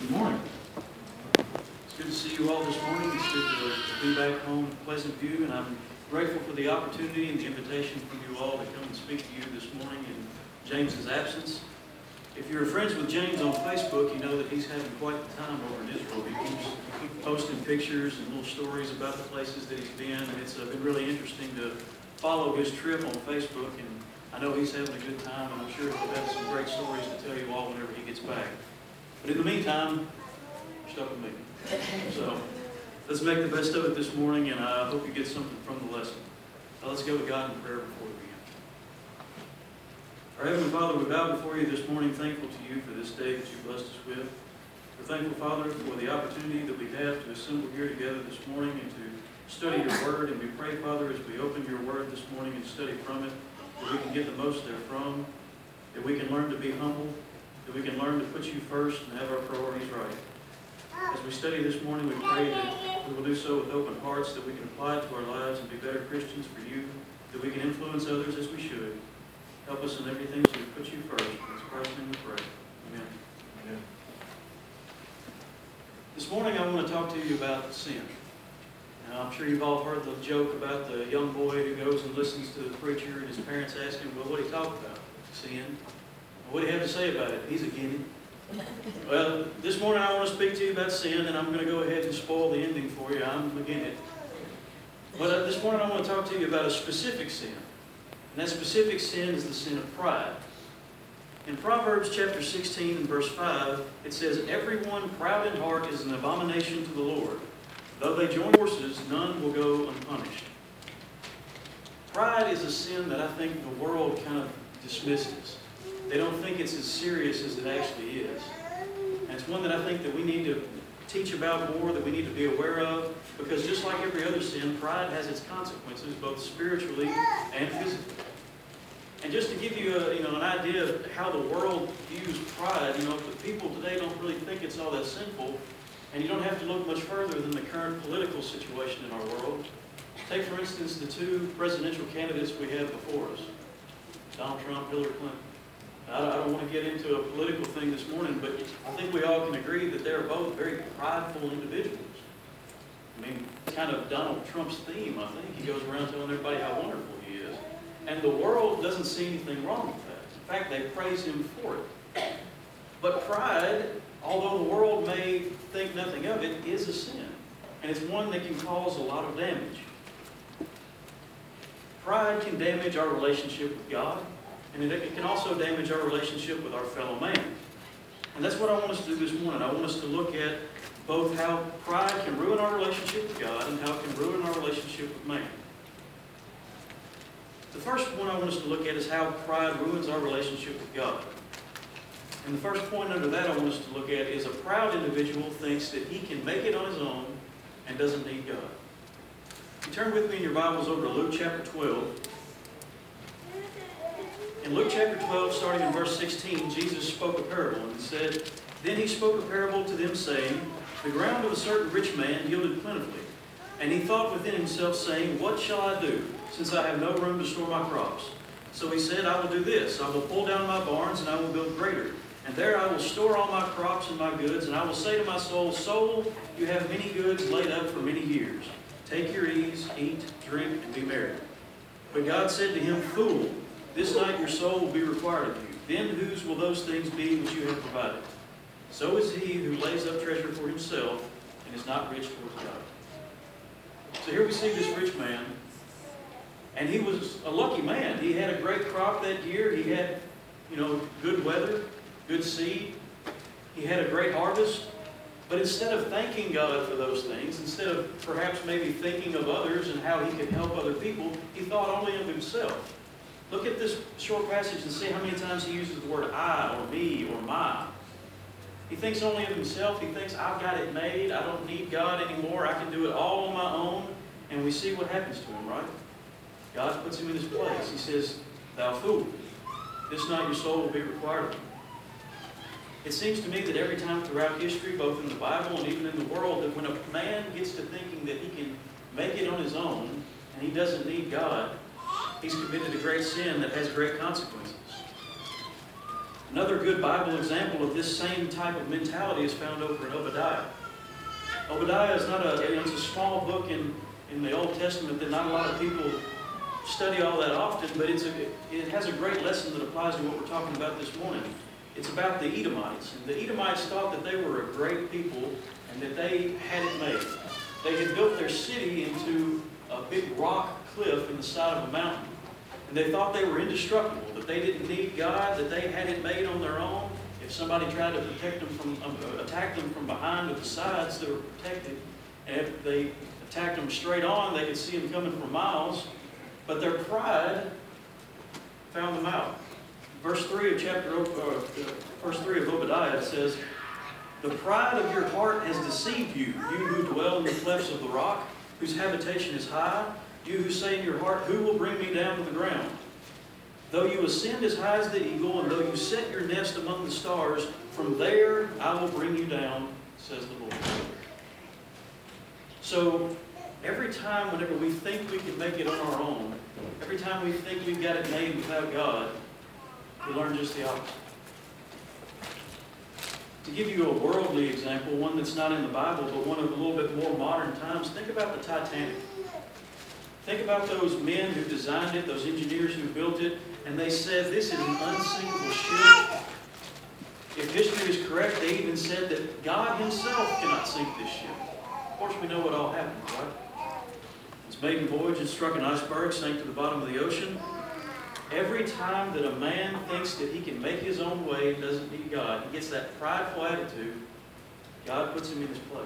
Good morning. It's good to see you all this morning. It's good to be back home in Pleasant View, and I'm grateful for the opportunity and the invitation from you all to come and speak to you this morning in James's absence. If you're friends with James on Facebook, you know that he's having quite the time over in Israel. He keeps posting pictures and little stories about the places that he's been, and it's been really interesting to follow his trip on Facebook, and I know he's having a good time, and I'm sure he'll have some great stories to tell you all whenever he gets back. But in the meantime, you're stuck with me. So let's make the best of it this morning, and I hope you get something from the lesson. Now let's go to God in prayer before we begin. Our Heavenly Father, we bow before you this morning, thankful to you for this day that you blessed us with. We're thankful, Father, for the opportunity that we have to assemble here together this morning and to study your word. And we pray, Father, as we open your word this morning and study from it, that we can get the most therefrom, that we can learn to be humble, that we can learn to put you first and have our priorities right. As we study this morning, we pray that we will do so with open hearts, that we can apply it to our lives and be better Christians for you, that we can influence others as we should. Help us in everything so we put you first. In Christ's name we pray. Amen. Amen. This morning I want to talk to you about sin. Now, I'm sure you've all heard the joke about the young boy who goes and listens to the preacher and his parents ask him, well, what did he talk about? Sin. What do you have to say about it? He's a guinea. Well, this morning I want to speak to you about sin, and I'm going to go ahead and spoil the ending for you. I'm a guinea. But this morning I want to talk to you about a specific sin. And that specific sin is the sin of pride. In Proverbs chapter 16 and verse 5, it says, everyone proud in heart is an abomination to the Lord. Though they join forces, none will go unpunished. Pride is a sin that I think the world kind of dismisses. They don't think it's as serious as it actually is. And it's one that I think that we need to teach about more, that we need to be aware of, because just like every other sin, pride has its consequences, both spiritually and physically. And just to give you an idea of how the world views pride, the people today don't really think it's all that sinful, and you don't have to look much further than the current political situation in our world. Take, for instance, the two presidential candidates we have before us, Donald Trump, Hillary Clinton. I don't want to get into a political thing this morning, but I think we all can agree that they're both very prideful individuals. I mean, kind of Donald Trump's theme, I think. He goes around telling everybody how wonderful he is. And the world doesn't see anything wrong with that. In fact, they praise him for it. But pride, although the world may think nothing of it, is a sin. And it's one that can cause a lot of damage. Pride can damage our relationship with God. And it can also damage our relationship with our fellow man. And that's what I want us to do this morning. I want us to look at both how pride can ruin our relationship with God and how it can ruin our relationship with man. The first one I want us to look at is how pride ruins our relationship with God. And the first point under that I want us to look at is a proud individual thinks that he can make it on his own and doesn't need God. You turn with me in your Bibles over to Luke chapter 12. In Luke chapter 12, starting in verse 16, Jesus spoke a parable and said, Then he spoke a parable to them, saying, The ground of a certain rich man yielded plentifully. And he thought within himself, saying, What shall I do, since I have no room to store my crops? So he said, I will do this. I will pull down my barns, and I will build greater. And there I will store all my crops and my goods. And I will say to my soul, Soul, you have many goods laid up for many years. Take your ease, eat, drink, and be merry. But God said to him, Fool, this night your soul will be required of you. Then whose will those things be which you have provided? So is he who lays up treasure for himself and is not rich towards God. So here we see this rich man, and he was a lucky man. He had a great crop that year. He had, good weather, good seed. He had a great harvest. But instead of thanking God for those things, instead of perhaps maybe thinking of others and how he could help other people, he thought only of himself. Look at this short passage and see how many times he uses the word I or me or my. He thinks only of himself. He thinks, I've got it made. I don't need God anymore. I can do it all on my own. And we see what happens to him, right? God puts him in his place. He says, Thou fool, this night your soul will be required of you. It seems to me that every time throughout history, both in the Bible and even in the world, that when a man gets to thinking that he can make it on his own and he doesn't need God, he's committed a great sin that has great consequences. Another good Bible example of this same type of mentality is found over in Obadiah. Obadiah is not it's a small book in the Old Testament that not a lot of people study all that often, but it has a great lesson that applies to what we're talking about this morning. It's about the Edomites. And the Edomites thought that they were a great people and that they had it made. They had built their city into a big rock cliff in the side of a mountain. And they thought they were indestructible, that they didn't need God, that they had it made on their own. If somebody tried to attack them from behind or the sides, they were protected. And if they attacked them straight on, they could see them coming from miles. But their pride found them out. Verse 3 of Obadiah says, "The pride of your heart has deceived you, you who dwell in the clefts of the rock, whose habitation is high, you who say in your heart, who will bring me down to the ground? Though you ascend as high as the eagle, and though you set your nest among the stars, from there I will bring you down, says the Lord." So, every time whenever we think we can make it on our own, every time we think we've got it made without God, we learn just the opposite. To give you a worldly example, one that's not in the Bible, but one of a little bit more modern times, think about the Titanic. Think about those men who designed it, those engineers who built it, and they said this is an unsinkable ship. If history is correct, they even said that God himself cannot sink this ship. Of course, we know what all happened, right? Its maiden voyage, it struck an iceberg, sank to the bottom of the ocean. Every time that a man thinks that he can make his own way and doesn't need God, he gets that prideful attitude, God puts him in his place.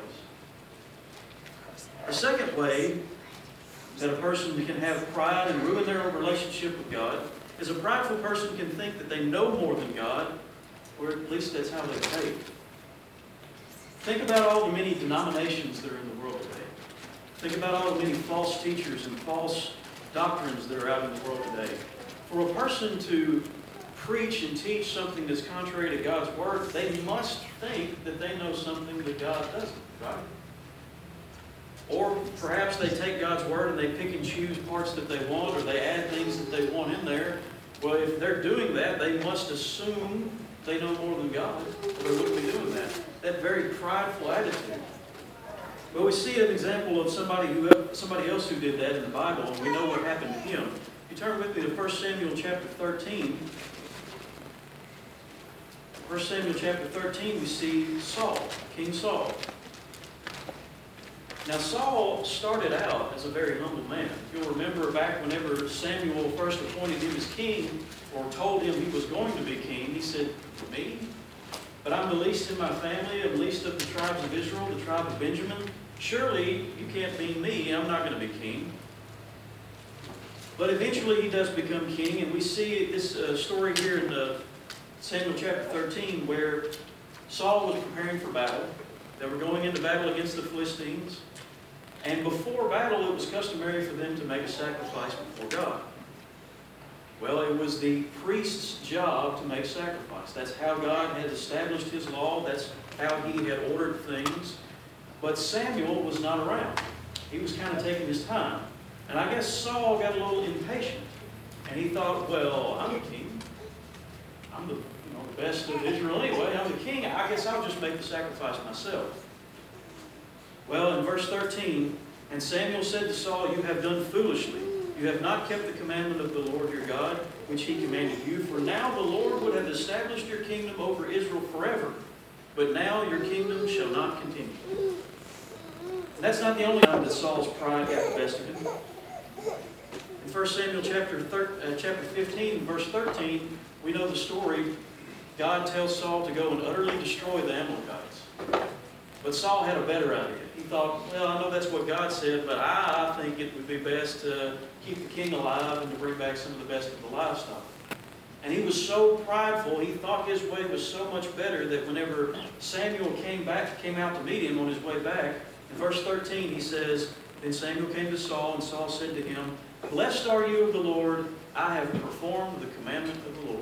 The second way that a person can have pride and ruin their own relationship with God is a prideful person can think that they know more than God, or at least that's how they behave. Think about all the many denominations that are in the world today. Think about all the many false teachers and false doctrines that are out in the world today. For a person to preach and teach something that's contrary to God's Word, they must think that they know something that God doesn't, right? Or perhaps they take God's Word and they pick and choose parts that they want, or they add things that they want in there. Well, if they're doing that, they must assume they know more than God, or they wouldn't be doing that. That very prideful attitude. But we see an example of somebody else who did that in the Bible, and we know what happened to him. If you turn with me to 1 Samuel chapter 13. 1 Samuel chapter 13, we see Saul, King Saul. Now, Saul started out as a very humble man. If you'll remember back whenever Samuel first appointed him as king, or told him he was going to be king, he said, "Me? But I'm the least in my family, I'm least of the tribes of Israel, the tribe of Benjamin. Surely you can't be me, I'm not going to be king." But eventually he does become king, and we see this story here in Samuel chapter 13 where Saul was preparing for battle. They were going into battle against the Philistines. And before battle, it was customary for them to make a sacrifice before God. Well, it was the priest's job to make sacrifice. That's how God had established his law. That's how he had ordered things. But Samuel was not around. He was kind of taking his time. And I guess Saul got a little impatient. And he thought, well, I'm the king. I'm the best of Israel anyway. I'm the king. I guess I'll just make the sacrifice myself. Well, in verse 13, "And Samuel said to Saul, you have done foolishly. You have not kept the commandment of the Lord your God, which he commanded you. For now the Lord would have established your kingdom over Israel forever. But now your kingdom shall not continue." And that's not the only time that Saul's pride got the best of him. In 1 Samuel chapter 15, verse 13, we know the story. God tells Saul to go and utterly destroy the Amalekites. But Saul had a better idea. He thought, well, I know that's what God said, but I think it would be best to keep the king alive and to bring back some of the best of the livestock. And he was so prideful, he thought his way was so much better that whenever Samuel came out to meet him on his way back, in verse 13 he says, "Then Samuel came to Saul, and Saul said to him, Blessed are you of the Lord, I have performed the commandment of the Lord."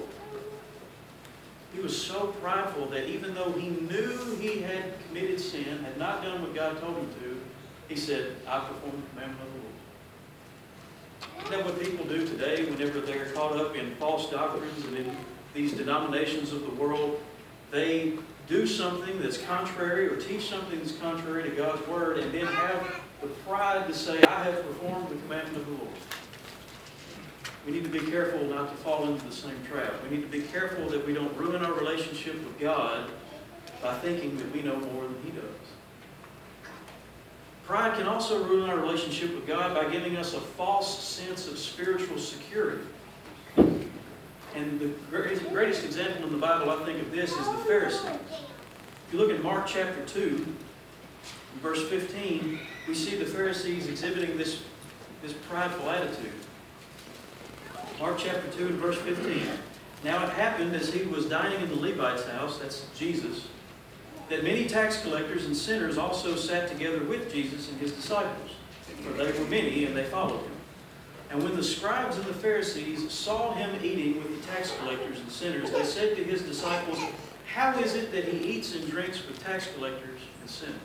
He was so prideful that even though he knew he had committed sin, had not done what God told him to, he said, "I performed the commandment of the Lord." Isn't that what people do today whenever they're caught up in false doctrines and in these denominations of the world, they do something that's contrary or teach something that's contrary to God's Word and then have the pride to say, I have performed the commandment of the Lord. We need to be careful not to fall into the same trap. We need to be careful that we don't ruin our relationship with God by thinking that we know more than He does. Pride can also ruin our relationship with God by giving us a false sense of spiritual security. And the greatest example in the Bible, I think, of this is the Pharisees. If you look at Mark chapter 2, verse 15, we see the Pharisees exhibiting this prideful attitude. Mark chapter 2 and verse 15. Now it happened as he was dining in the Levite's house, that's Jesus, that many tax collectors and sinners also sat together with Jesus and his disciples. For they were many, and they followed him. And when the scribes and the Pharisees saw him eating with the tax collectors and sinners, they said to his disciples, how is it that he eats and drinks with tax collectors and sinners?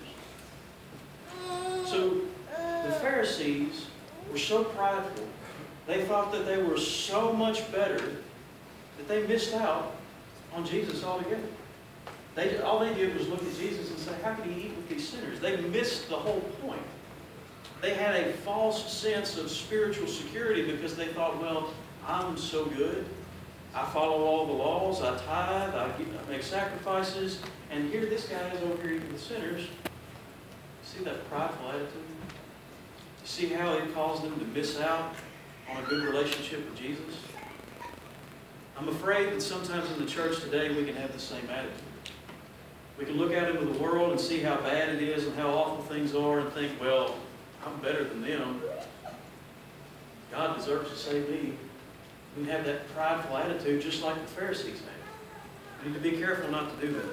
So the Pharisees were so prideful, they thought that they were so much better that they missed out on Jesus altogether. All they did was look at Jesus and say, how could he eat with these sinners? They missed the whole point. They had a false sense of spiritual security because they thought, well, I'm so good. I follow all the laws. I tithe. I make sacrifices. And here this guy is over here eating with sinners. See that prideful attitude? See how it caused them to miss out on a good relationship with Jesus? I'm afraid that sometimes in the church today we can have the same attitude. We can look out into the world and see how bad it is and how awful things are and think, well, I'm better than them. God deserves to save me. We can have that prideful attitude just like the Pharisees had. We need to be careful not to do that.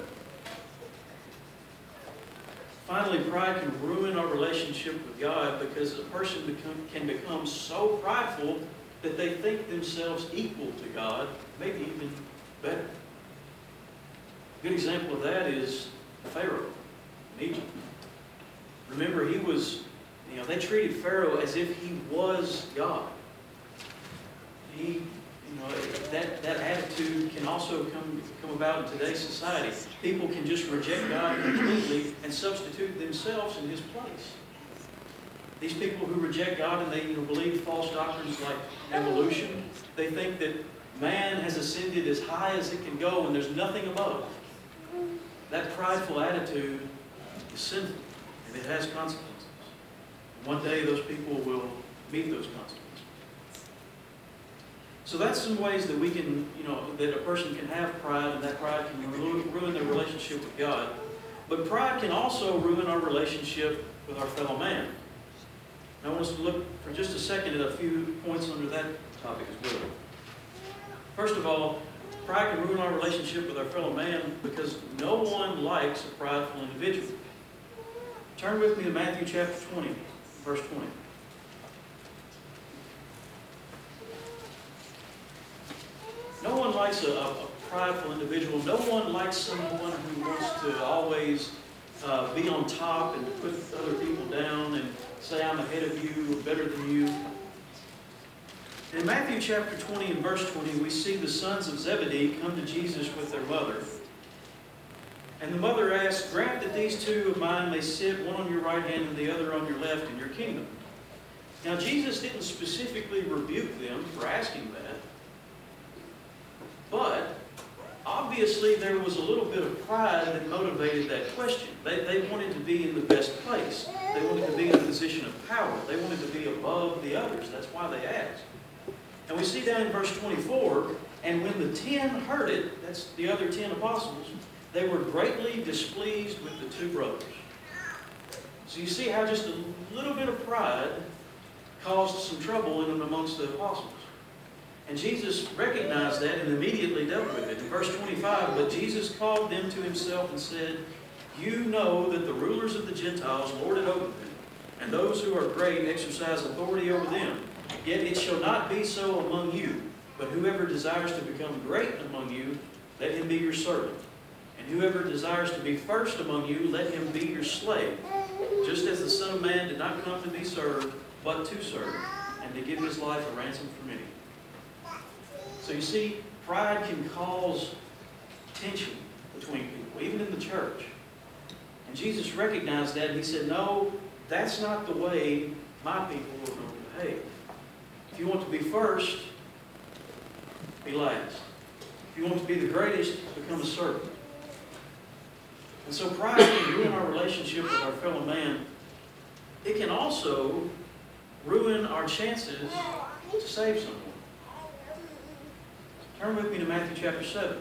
Finally, pride can ruin our relationship with God because a person can become so prideful that they think themselves equal to God, maybe even better. A good example of that is Pharaoh in Egypt. Remember, they treated Pharaoh as if he was God. That attitude can also come about in today's society. People can just reject God completely and substitute themselves in his place. These people who reject God and they believe false doctrines like evolution, they think that man has ascended as high as it can go and there's nothing above. That prideful attitude is sinful and it has consequences. One day those people will meet those consequences. So that's some ways that we can, that a person can have pride and that pride can ruin their relationship with God. But pride can also ruin our relationship with our fellow man. I want us to look for just a second at a few points under that topic as well. First of all, pride can ruin our relationship with our fellow man because no one likes a prideful individual. Turn with me to Matthew chapter 20, verse 20. No one likes a prideful individual. No one likes someone who wants to always be on top and put other people down and say, I'm ahead of you, or better than you. In Matthew chapter 20 and verse 20, we see the sons of Zebedee come to Jesus with their mother. And the mother asked, grant that these two of mine may sit, one on your right hand and the other on your left in your kingdom. Now Jesus didn't specifically rebuke them for asking that. But obviously there was a little bit of pride that motivated that question. They wanted to be in the best place. They wanted to be in a position of power. They wanted to be above the others. That's why they asked. And we see down in verse 24, and when the 10 heard it, that's the other 10 apostles, they were greatly displeased with the two brothers. So you see how just a little bit of pride caused some trouble in and amongst the apostles. And Jesus recognized that and immediately dealt with it. In verse 25, but Jesus called them to himself and said, you know that the rulers of the Gentiles lord it over them, and those who are great exercise authority over them. Yet it shall not be so among you, but whoever desires to become great among you, let him be your servant. And whoever desires to be first among you, let him be your slave. Just as the Son of Man did not come to be served, but to serve, and to give his life a ransom for many. So you see, Pride can cause tension between people, even in the church. And Jesus recognized that, and he said, no, that's not the way my people are going to behave. If you want to be first, be last. If you want to be the greatest, become a servant. And so pride can ruin our relationship with our fellow man. It can also ruin our chances to save someone. Turn with me to Matthew chapter 7.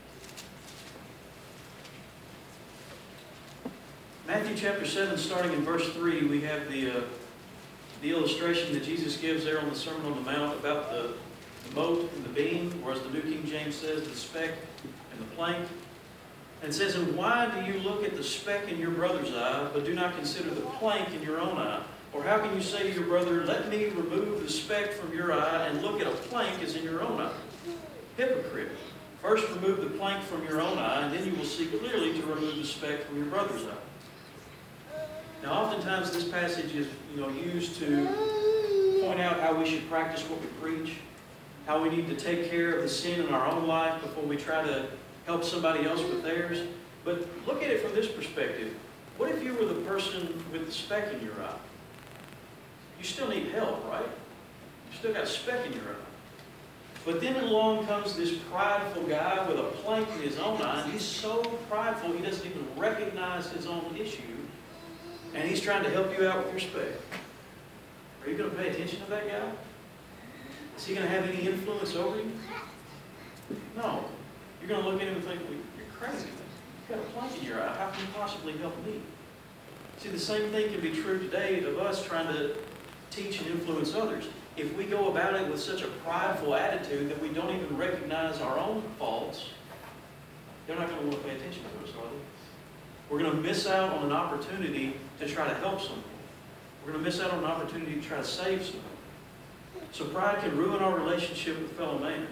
Matthew chapter 7, starting in verse 3, we have the illustration that Jesus gives there on the Sermon on the Mount about the mote and the beam, or as the New King James says, the speck and the plank. And it says, and why do you look at the speck in your brother's eye, but do not consider the plank in your own eye? Or how can you say to your brother, let me remove the speck from your eye, and look at a plank as in your own eye? Hypocrite. First remove the plank from your own eye, and then you will see clearly to remove the speck from your brother's eye. Now, oftentimes this passage is used to point out how we should practice what we preach, how we need to take care of the sin in our own life before we try to help somebody else with theirs. But look at it from this perspective. What if you were the person with the speck in your eye? You still need help, right? You still got a speck in your eye. But then along comes this prideful guy with a plank in his own eye, and he's so prideful he doesn't even recognize his own issue, and he's trying to help you out with your speck. Are you going to pay attention to that guy? Is he going to have any influence over you? No. You're going to look at him and think, well, you're crazy. You've got a plank in your eye. How can you possibly help me? See, the same thing can be true today of us trying to teach and influence others. If we go about it with such a prideful attitude that we don't even recognize our own faults, they're not going to want to pay attention to us, are they? We're going to miss out on an opportunity to try to help someone. We're going to miss out on an opportunity to try to save someone. So pride can ruin our relationship with fellow man.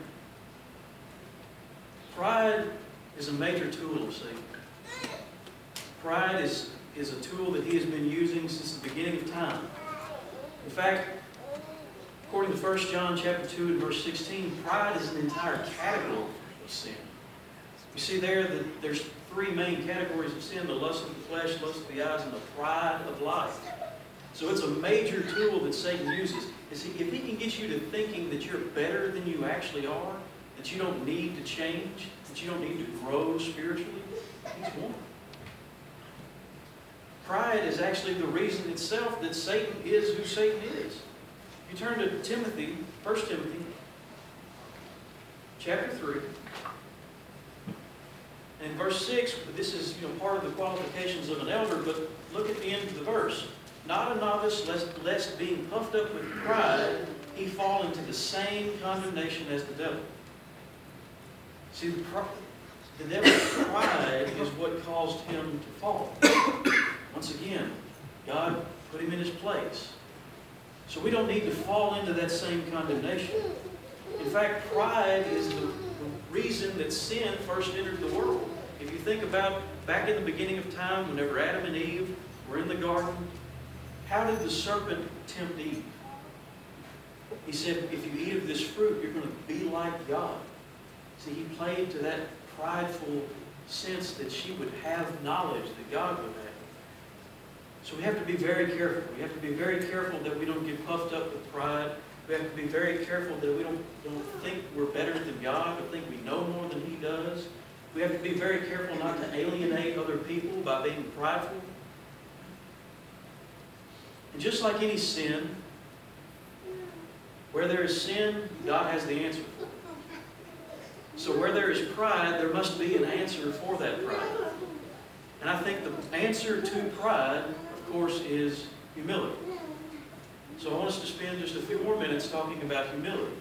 Pride is a major tool of Satan. Pride is a tool that he has been using since the beginning of time. In fact, according to 1 John chapter 2 and verse 16, pride is an entire category of sin. You see there that there's three main categories of sin: the lust of the flesh, lust of the eyes, and the pride of life. So it's a major tool that Satan uses. If he can get you to thinking that you're better than you actually are, that you don't need to change, that you don't need to grow spiritually, he's won. Pride is actually the reason itself that Satan is who Satan is. You turn to Timothy, 1 Timothy, chapter 3. And in verse 6, this is part of the qualifications of an elder, but look at the end of the verse. Not a novice, lest being puffed up with pride, he fall into the same condemnation as the devil. See, the devil's pride is what caused him to fall. Once again, God put him in his place. So we don't need to fall into that same condemnation. In fact, pride is the reason that sin first entered the world. If you think about back in the beginning of time, whenever Adam and Eve were in the garden, how did the serpent tempt Eve? He said, if you eat of this fruit, you're going to be like God. See, he played to that prideful sense that she would have knowledge that God would have. So we have to be very careful. We have to be very careful that we don't get puffed up with pride. We have to be very careful that we don't think we're better than God or think we know more than he does. We have to be very careful not to alienate other people by being prideful. And just like any sin, where there is sin, God has the answer for it. So where there is pride, there must be an answer for that pride. And I think the answer to pride, of course, is humility. So I want us to spend just a few more minutes talking about humility.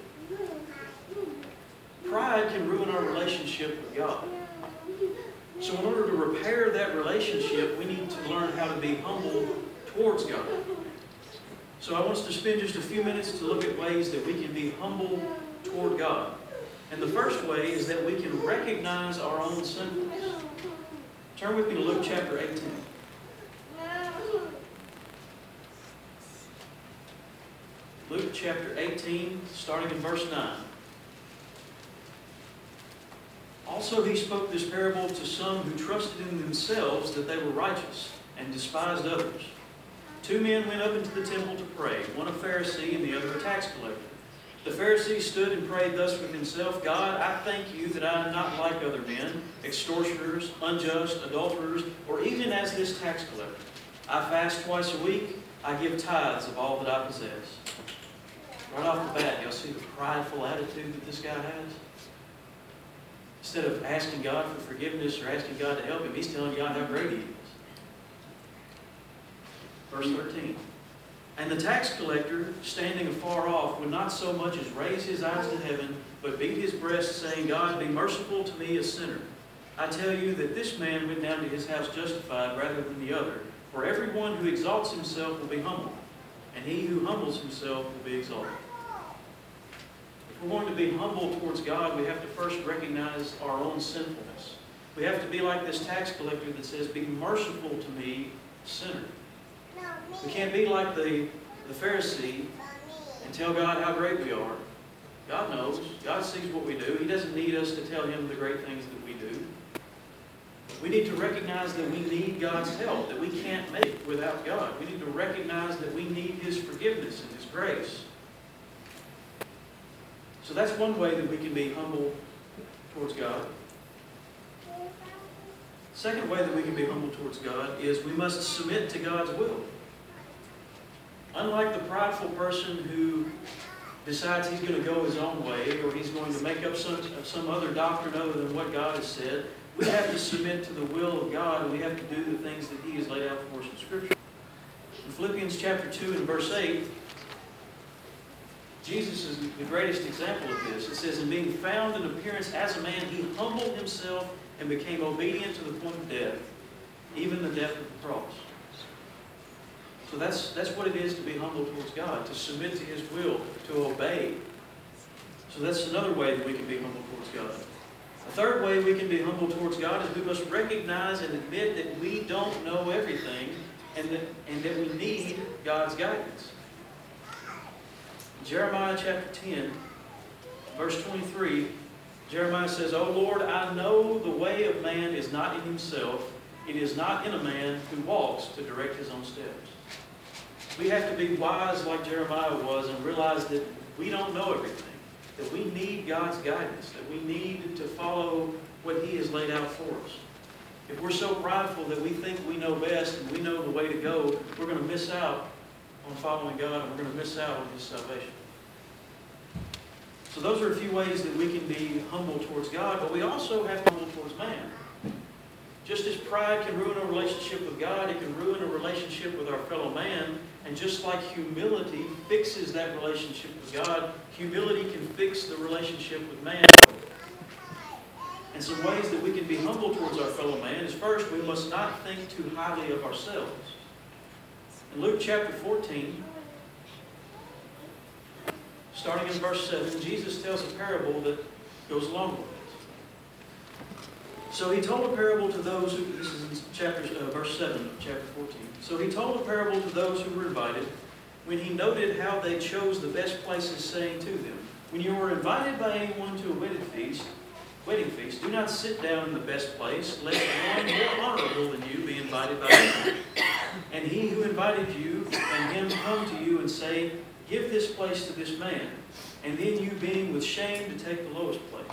Pride can ruin our relationship with God. So in order to repair that relationship, we need to learn how to be humble towards God. So I want us to spend just a few minutes to look at ways that we can be humble toward God. And the first way is that we can recognize our own sinfulness. Turn with me to Luke chapter 18. Luke chapter 18, starting in verse 9. Also he spoke this parable to some who trusted in themselves that they were righteous, and despised others. 2 men went up into the temple to pray, one a Pharisee and the other a tax collector. The Pharisee stood and prayed thus with himself, God, I thank you that I am not like other men, extortioners, unjust, adulterers, or even as this tax collector. I fast twice a week. I give tithes of all that I possess. Right off the bat, y'all see the prideful attitude that this guy has? Instead of asking God for forgiveness or asking God to help him, he's telling God how great he is. Verse 13. And the tax collector, standing afar off, would not so much as raise his eyes to heaven, but beat his breast, saying, God, be merciful to me, a sinner. I tell you that this man went down to his house justified rather than the other. For everyone who exalts himself will be humbled, and he who humbles himself will be exalted. If we're going to be humble towards God, we have to first recognize our own sinfulness. We have to be like this tax collector that says, be merciful to me, sinner. We can't be like the Pharisee and tell God how great we are. God knows. God sees what we do. He doesn't need us to tell him the great things that we do. We need to recognize that we need God's help, that we can't make it without God. We need to recognize that we need his forgiveness and his grace. So that's one way that we can be humble towards God. Second way that we can be humble towards God is we must submit to God's will. Unlike the prideful person who decides he's going to go his own way, or he's going to make up some other doctrine other than what God has said, we have to submit to the will of God, and we have to do the things that he has laid out for us in Scripture. In Philippians chapter 2 and verse 8, Jesus is the greatest example of this. It says, in being found in appearance as a man, he humbled himself and became obedient to the point of death, even the death of the cross. So that's what it is to be humble towards God, to submit to his will, to obey. So that's another way that we can be humble towards God. A third way we can be humble towards God is we must recognize and admit that we don't know everything and that we need God's guidance. Jeremiah chapter 10, verse 23, Jeremiah says, O Lord, I know the way of man is not in himself. It is not in a man who walks to direct his own steps. We have to be wise like Jeremiah was and realize that we don't know everything, that we need God's guidance, that we need to follow what he has laid out for us. If we're so prideful that we think we know best and we know the way to go, we're going to miss out on following God, and we're going to miss out on his salvation. So those are a few ways that we can be humble towards God, but we also have to be humble towards man. Just as pride can ruin a relationship with God, it can ruin a relationship with our fellow man. And just like humility fixes that relationship with God, humility can fix the relationship with man. And some ways that we can be humble towards our fellow man is, first, we must not think too highly of ourselves. In Luke chapter 14, starting in verse 7, Jesus tells a parable that goes along with it. So he told a parable to those who, this is in verse 7 of chapter 14. So he told a parable to those who were invited, when he noted how they chose the best places, saying to them, when you are invited by anyone to a wedding feast, do not sit down in the best place, lest one more honorable than you be invited by anyone. And he who invited you and him come to you and say, give this place to this man, and then you being with shame to take the lowest place.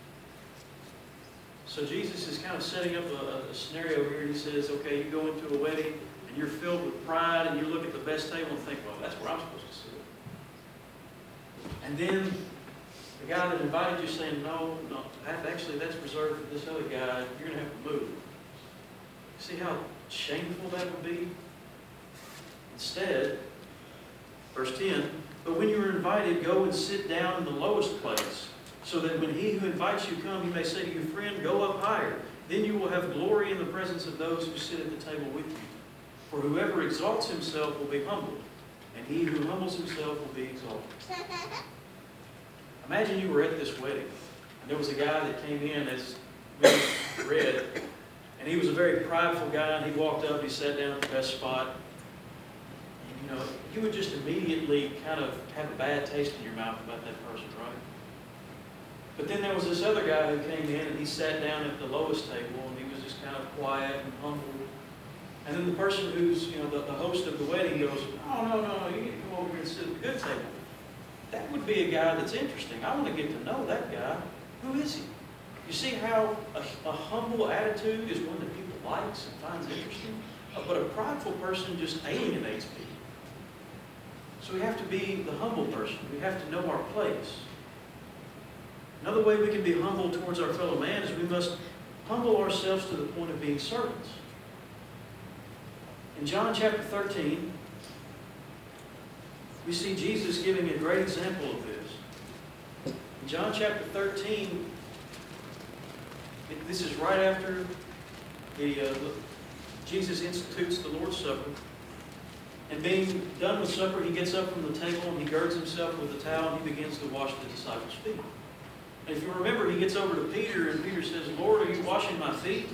So Jesus is kind of setting up a scenario here. He says, okay, you go into a wedding and you're filled with pride and you look at the best table and think, well, that's where I'm supposed to sit. And then the guy that invited you saying, no, actually that's reserved for this other guy. You're going to have to move. See how shameful that would be? Instead, verse 10, but when you are invited, go and sit down in the lowest place, so that when he who invites you come, he may say to you, friend, go up higher. Then you will have glory in the presence of those who sit at the table with you. For whoever exalts himself will be humbled, and he who humbles himself will be exalted. Imagine you were at this wedding, and there was a guy that came in, as we read, and he was a very prideful guy, and he walked up, he sat down at the best spot. And, you know, you would just immediately kind of have a bad taste in your mouth about that person, right? But then there was this other guy who came in and he sat down at the lowest table and he was just kind of quiet and humble. And then the person who's, the host of the wedding goes, "Oh, no, you need to come over here and sit at the good table." That would be a guy that's interesting. I want to get to know that guy. Who is he? You see how a humble attitude is one that people likes and finds interesting? But a prideful person just alienates people. So we have to be the humble person. We have to know our place. Another way we can be humble towards our fellow man is we must humble ourselves to the point of being servants. In John chapter 13, we see Jesus giving a great example of this. In John chapter 13, this is right after Jesus institutes the Lord's Supper. And being done with supper, he gets up from the table and he girds himself with a towel and he begins to wash the disciples' feet. And if you remember, he gets over to Peter and Peter says, "Lord, are you washing my feet?"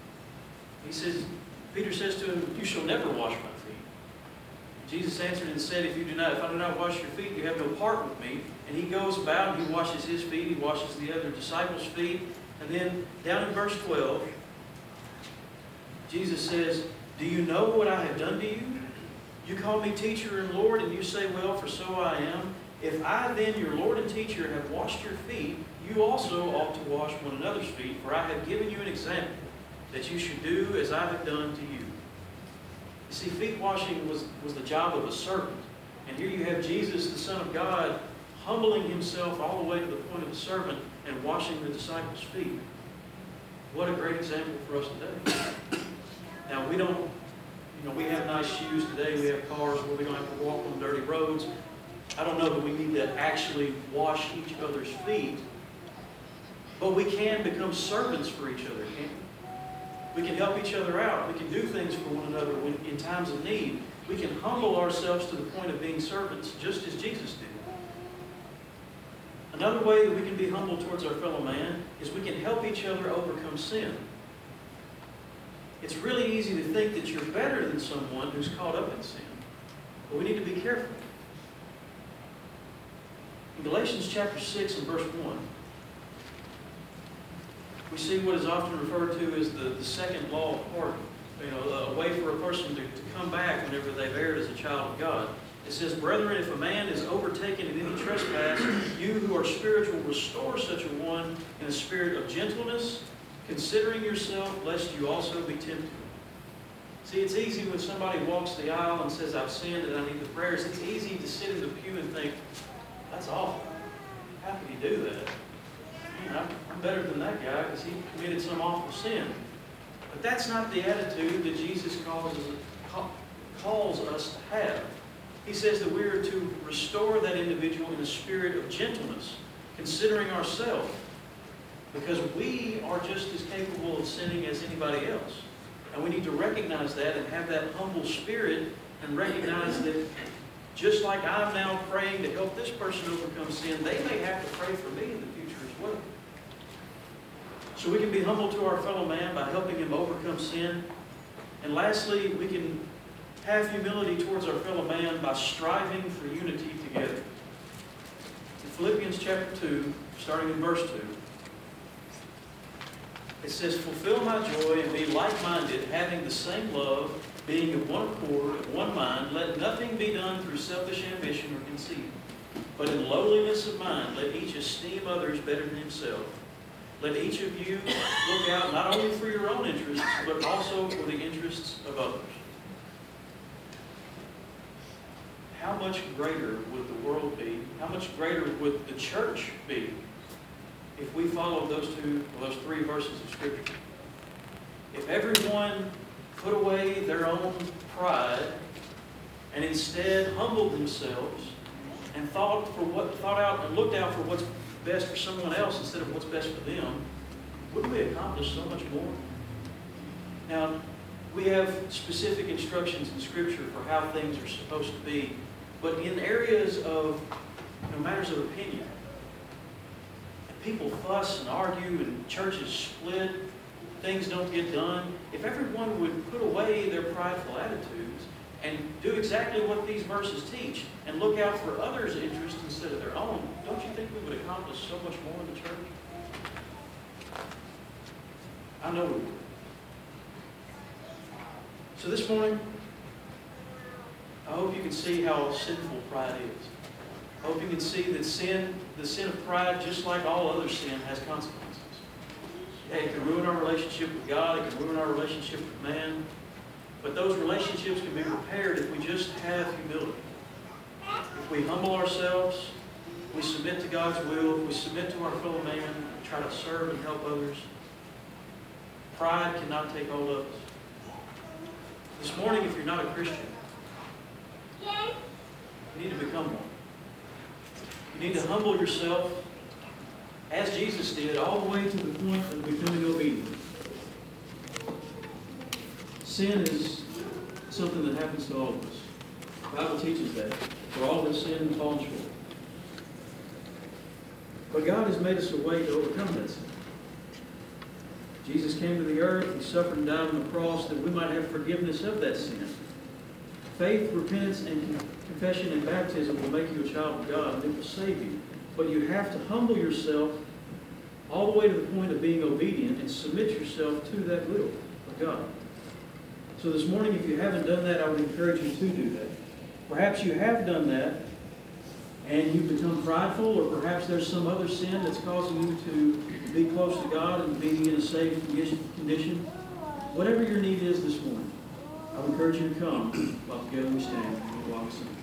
Peter says to him, "You shall never wash my feet." Jesus answered and said, if I do not wash your feet, you have no part with me." And he goes about and he washes his feet, he washes the other disciples' feet. And then down in verse 12, Jesus says, "Do you know what I have done to you? You call me teacher and Lord, and you say, well, for so I am. If I then, your Lord and teacher, have washed your feet, you also ought to wash one another's feet, for I have given you an example, that you should do as I have done to you." You see, feet washing was the job of a servant. And here you have Jesus, the Son of God, humbling himself all the way to the point of a servant and washing the disciples' feet. What a great example for us today. Now, we have nice shoes today. We have cars where we don't have to walk on dirty roads. I don't know that we need to actually wash each other's feet, but we can become servants for each other, can't we? We can help each other out. We can do things for one another in times of need. We can humble ourselves to the point of being servants, just as Jesus did. Another way that we can be humble towards our fellow man is we can help each other overcome sin. It's really easy to think that you're better than someone who's caught up in sin, but we need to be careful. In Galatians chapter 6 and verse 1, we see what is often referred to as the second law of pardon. A way for a person to come back whenever they've erred as a child of God. It says, "Brethren, if a man is overtaken in any trespass, you who are spiritual, restore such a one in a spirit of gentleness, considering yourself, lest you also be tempted." See, it's easy when somebody walks the aisle and says, "I've sinned and I need the prayers." It's easy to sit in the pew and think, "That's awful. How could he do that? I'm better than that guy because he committed some awful sin." But that's not the attitude that Jesus calls us to have. He says that we are to restore that individual in a spirit of gentleness, considering ourselves, because we are just as capable of sinning as anybody else. And we need to recognize that and have that humble spirit and recognize that just like I'm now praying to help this person overcome sin, they may have to pray for me in the future as well. So we can be humble to our fellow man by helping him overcome sin. And lastly, we can have humility towards our fellow man by striving for unity together. In Philippians chapter 2, starting in verse 2, it says, "Fulfill my joy and be like-minded, having the same love, being of one accord, of one mind. Let nothing be done through selfish ambition or conceit, but in lowliness of mind, let each esteem others better than himself. Let each of you look out not only for your own interests, but also for the interests of others." How much greater would the world be? How much greater would the church be if we followed those three verses of Scripture? If everyone put away their own pride and instead humbled themselves and thought out and looked out for what's best for someone else instead of what's best for them, wouldn't we accomplish so much more? Now, we have specific instructions in Scripture for how things are supposed to be, but in areas of matters of opinion, people fuss and argue and churches split, things don't get done. If everyone would put away their prideful attitudes and do exactly what these verses teach and look out for others' interests instead of their own, don't you think we would accomplish so much more in the church? I know we would. So this morning, I hope you can see how sinful pride is. I hope you can see that sin, the sin of pride, just like all other sin, has consequences. It can ruin our relationship with God. It can ruin our relationship with man. But those relationships can be repaired if we just have humility. If we humble ourselves, we submit to God's will, we submit to our fellow man, try to serve and help others. Pride cannot take hold of us. This morning, if you're not a Christian, you need to become one. You need to humble yourself, as Jesus did, all the way to the point of becoming obedient. Sin is something that happens to all of us. The Bible teaches that. For all have sinned and fallen short. But God has made us a way to overcome that sin. Jesus came to the earth, He suffered and died on the cross that we might have forgiveness of that sin. Faith, repentance, and confession and baptism will make you a child of God, and it will save you. But you have to humble yourself all the way to the point of being obedient and submit yourself to that will of God. So this morning, if you haven't done that, I would encourage you to do that. Perhaps you have done that, and you've become prideful, or perhaps there's some other sin that's causing you to be close to God and being in a saved condition. Whatever your need is this morning, I would encourage you to come while together we stand and walk us in.